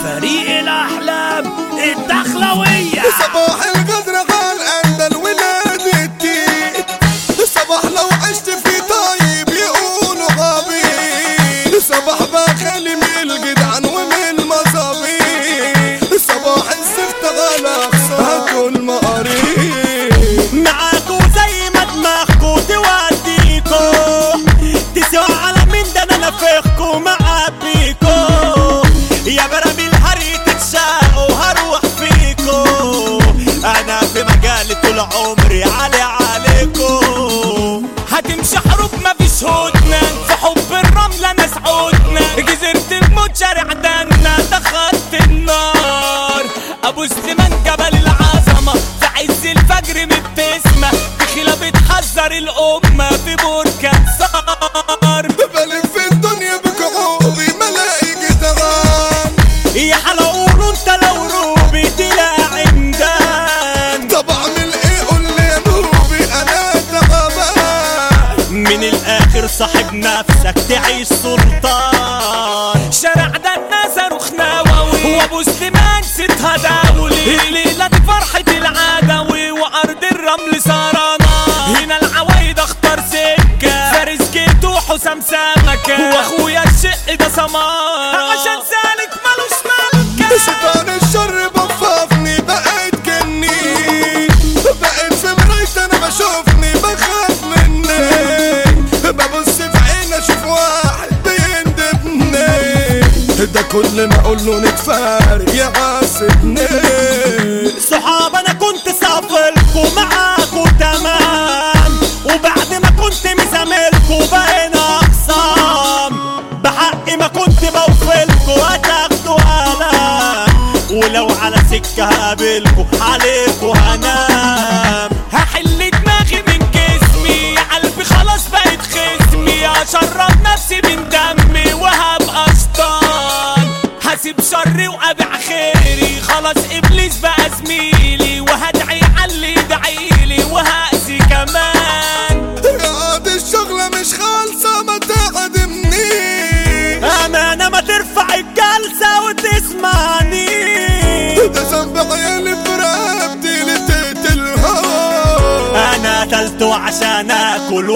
فريق الأحلام الدخلوية. صباح القدر غال الولاد التيت، صباح لو عشت في طيب يقولوا غبي، صباح بخلي من الجدعان ومن المصابيح، صباح الزفت غلا هاتوا المقاريب. معاكو زي ما دماغكو توديكو، تسوى على مين ده انا نفخكو معبيكو، يا براميل هري تتشاقوا هروح فيكو، انا في مجالي طول عمري عليكو. هتمشي حروب مفيش هدنة، في حب الرملة ناس عودنا، جزيرة الموت شارع دنا ده خط النار، ابو سليمان جبل العظمة في عز الفجر مبتسمة، بخيلة بتحذر الامة في بركان صار. بلف في الدنيا بكعوبي ملايكة غام، يا حلقولو انت لو روبي تلاقي عمدان، طب اعمل ايه قول لي يا نوبي انا تعبان. من الاخر صاحب نفسك تعيش سلطان، شارع ده الناس رخناوي وابو سليمان ستها داولي، الليلة دي فرحة العدوي وارض الرمل سهرانة، هنا العوايد اختار سكة، فارس جيتو حسام سمكة، واخويا الشق ده سمارة، عشان سالك ملوش ملكة. شيطان الشر بفافني بقيت جني، بقيت في مراية انا بشوفني بخاف مني، ببص في عيني اشوف واحد بيندبني، ده كل ما اقول له نتفارق يعاسبني. صحاب انا كنت سافركوا معاكوا تمام، وبعد ما كنت مزاملكوا بقينا اقسام، بحق ما كنت بوفلكوا هتاخدوا هلام، ولو على سكة هقابلكوا عليكوا هنام، هحل دماغي من جسمي قلبي خلاص بقت خصمي، اشرب نفسي من دمي وهبقى شطان، هسيب شري وابيع خيري، خلاص ابليس بقى زميلي، وهدعي علي يدعيلي وهأذي كمان. يا دي الشغلة مش خالصة ما تقدمني، امانة ما ترفع الجلسة وتسمعني، ده ذنب عيالي في رقبتي اللي تقتلها، انا قتلته عشان اكل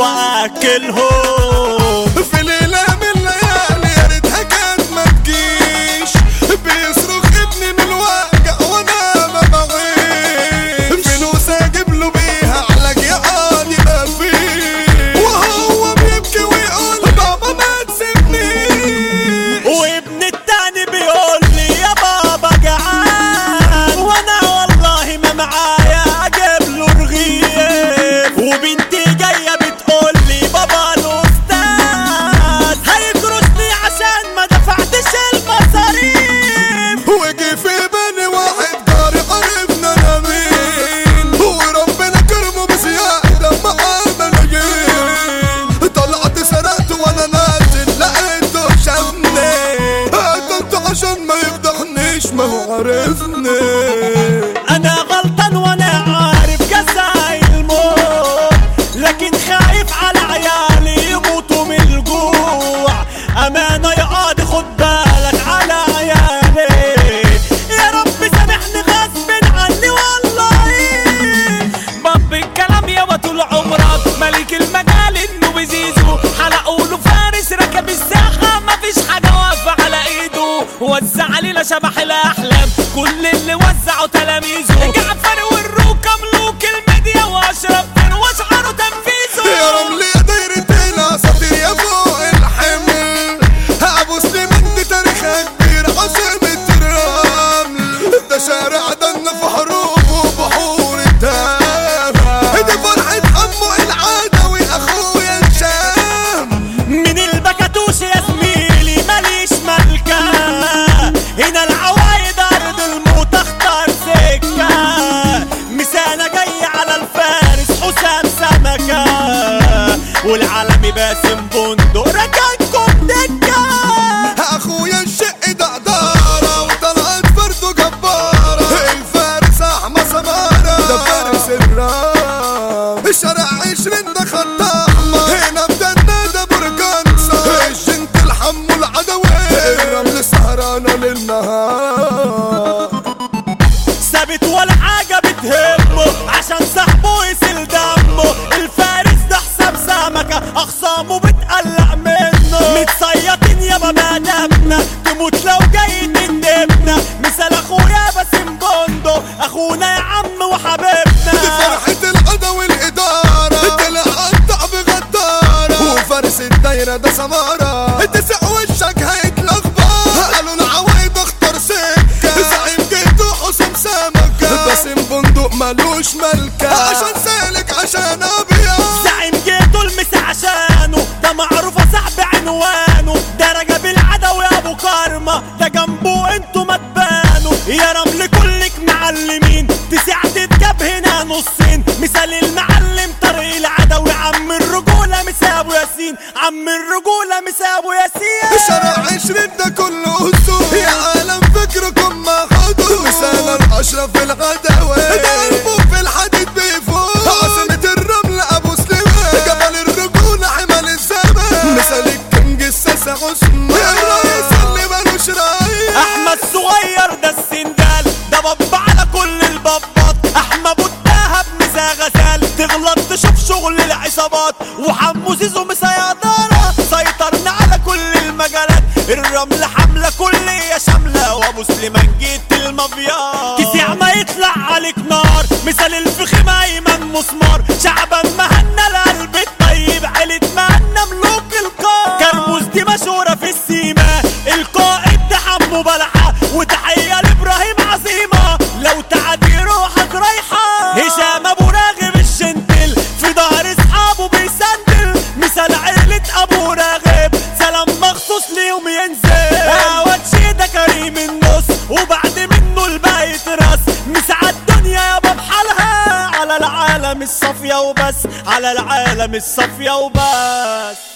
واكلهم، في ليلة من الليالي يا ريتها كانت ما تجيش، بيصرخ ابني من الوجع وانا ما بعيش، فلوس اجيب له بيها علاج يقعد ما فيه، وهو بيبكي ويقول بابا ما تسيبنيش، وابن التاني بيقول لي يا بابا جعان، وانا والله ما معايا اجيب له رغيف، وبنتي جايه بتقول لي بابا الاستاذ هيجرسني عشان ما دفعتش المصاريف، وجي في بالي واحد جاري عرفنا انا مين، وربنا كرمه بزيادة مع الملايين، طلعت سرقت وانا نازل لقيته شافني، قتلته عشان ما يفضحنيش ما هو عرفني. انا غلطان وانا عارف جزاء الموت، لكن خايف على عيالي يموتوا من الجوع، امانة يا قاضي خد بالك على عيالي، يا رب سامحني غصب عني والله، باب الكلام يابا طول عمرك ملك المجال انه بزيزو، حلقوا له فارس ركب الساحة مفيش حاجة واقفة على ايده، وزع علينا شبح الاحلام كل اللي وزعوا تلاميذه، جعفر والروكة ملوك الميديا واشرف بن واشعروا تنفيذه، يا رملي يا دايرة الاساطير يا فوق الحمل، ابو سليمان دي تاريخها كبير عاصمة الرمل، ده شارع دنا في حروب وبحور الدم، دي فرحة عمو العدوي اخويا الشام، من البكاتوش يا زميلي ماليش ملكة، هنا العوايد ارض الموت اختار سكة، النهار. ثابت ولا حاجة بتهمه عشان صاحبه يسيل دمه، الفارس ده حساب سمكة أخصامه بتقلق منه، متصيطين يابا بأدبنا تموت لو جاي تندبنا، مثال أخويا باسم بندق أخونا يا عم وحبيبنا. دي فرحة القضا والإدارة طلع قطع بغدارة، وفارس الدايرة ده سمارة تسع وشك هيتلخبط، قالوا العوايد اختار سكة زعيم جيته حسام سمكة، باسم بندق مالوش ملكة عشان سالك عشان أبيض، زعيم جيته المسا عشانه ده معروف صاحب عنوانه، ده رجب العدوي أبو كرمة ده جنبه انتوا ما تبانوا، يا رمل كلك معلمين تسع تتجاب هنا نصين، مثال المعلم طارق العدوي عم الرجولة مسا أبو ياسين، عم الرجولة مسا أبو ياسين. شارع 20 ده كله أسود يا عالم فكركم ما خدوا، مثال الأشرف الغداوي ده قلبه في الحديد بيفوت، عاصمة الرمل أبو سليمان جبل الرجولة حمل الزمان، مثال الكنج الساسة عثمان الرئيس اللي مالوش رئيس، أحمد صغير ده السندال ده بابا على كل البابات، أحمد أبو الدهب مسا غزال تغلط تشوف شغل العصابات، وحمو زيزو مسيطرة سيطرنا على كل المجالات، الرمل حملة كلية شاملة وأبو سليمان جيت المافيا، تسيع ما يطلع عليك نار مثال الفخم أيمن مسمار، شعبا مهنا القلب الطيب عيلة مهنا ملوك القار، كرموز دي مشهورة في السيما القائد ده حمو بلحة، وتحية لإبراهيم عظيمة لو تعدي روحك رايحة، هشام أبو راغب الشنتل في ظهر أصحابه بيسندل، مثال عيلة أبو راغب سلام مخصوص ليهم ينزل، هواد شيدة كريم النص وبعد منه الباقي يترس، مسعى الدنيا يابا بحالها على العالم الصافية وبس، على العالم الصافية وبس.